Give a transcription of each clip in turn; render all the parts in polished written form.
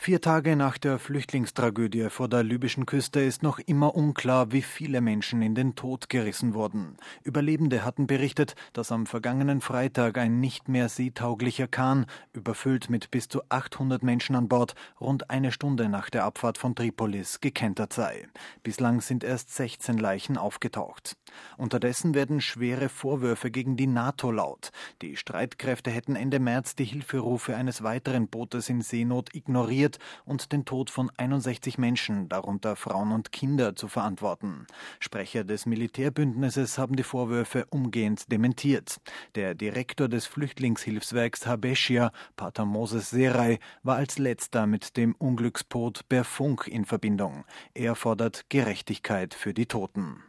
4 Tage nach der Flüchtlingstragödie vor der libyschen Küste ist noch immer unklar, wie viele Menschen in den Tod gerissen wurden. Überlebende hatten berichtet, dass am vergangenen Freitag ein nicht mehr seetauglicher Kahn, überfüllt mit bis zu 800 Menschen an Bord, rund eine Stunde nach der Abfahrt von Tripolis gekentert sei. Bislang sind erst 16 Leichen aufgetaucht. Unterdessen werden schwere Vorwürfe gegen die NATO laut. Die Streitkräfte hätten Ende März die Hilferufe eines weiteren Bootes in Seenot ignoriert und den Tod von 61 Menschen, darunter Frauen und Kinder, zu verantworten. Sprecher des Militärbündnisses haben die Vorwürfe umgehend dementiert. Der Direktor des Flüchtlingshilfswerks Habeshia, Pater Moses Seray, war als letzter mit dem Unglücksboot per Funk in Verbindung. Er fordert Gerechtigkeit für die Toten.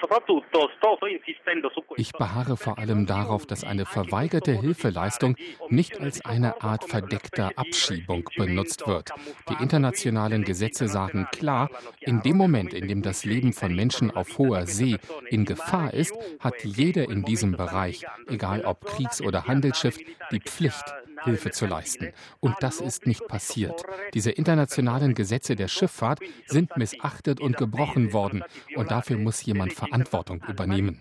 Ich beharre vor allem darauf, dass eine verweigerte Hilfeleistung nicht als eine Art verdeckter Abschiebung benutzt wird. Die internationalen Gesetze sagen klar, in dem Moment, in dem das Leben von Menschen auf hoher See in Gefahr ist, hat jeder in diesem Bereich, egal ob Kriegs- oder Handelsschiff, die Pflicht, Hilfe zu leisten. Und das ist nicht passiert. Diese internationalen Gesetze der Schifffahrt sind missachtet und gebrochen worden. Und dafür muss jemand Verantwortung übernehmen.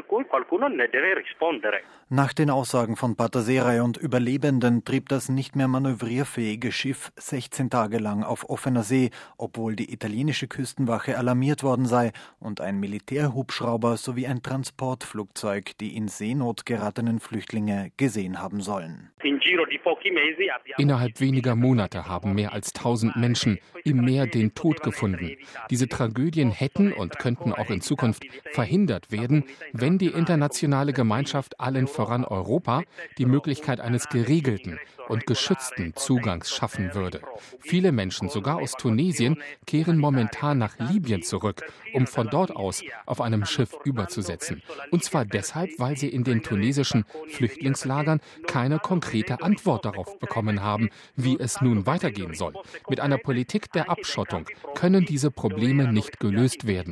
Nach den Aussagen von Pater Seray und Überlebenden trieb das nicht mehr manövrierfähige Schiff 16 Tage lang auf offener See, obwohl die italienische Küstenwache alarmiert worden sei und ein Militärhubschrauber sowie ein Transportflugzeug die in Seenot geratenen Flüchtlinge gesehen haben sollen. Innerhalb weniger Monate haben mehr als 1000 Menschen im Meer den Tod gefunden. Diese Tragödien hätten und könnten auch in Zukunft verhindert werden, wenn die internationale Gemeinschaft, allen voran Europa, die Möglichkeit eines geregelten und geschützten Zugangs schaffen würde. Viele Menschen, sogar aus Tunesien, kehren momentan nach Libyen zurück, um von dort aus auf einem Schiff überzusetzen. Und zwar deshalb, weil sie in den tunesischen Flüchtlingslagern keine konkrete Antwort darauf bekommen haben, wie es nun weitergehen soll. Mit einer Politik der Abschottung können diese Probleme nicht gelöst werden.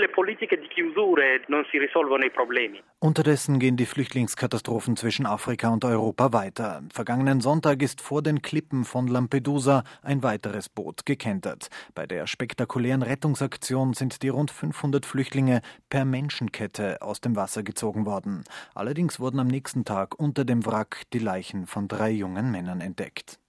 Unterdessen gehen die Flüchtlingskatastrophen zwischen Afrika und Europa weiter. Vergangenen Sonntag ist vor den Klippen von Lampedusa ein weiteres Boot gekentert. Bei der spektakulären Rettungsaktion sind die rund 500 Flüchtlinge per Menschenkette aus dem Wasser gezogen worden. Allerdings wurden am nächsten Tag unter dem Wrack die Leichen von 3 jungen Männern entdeckt.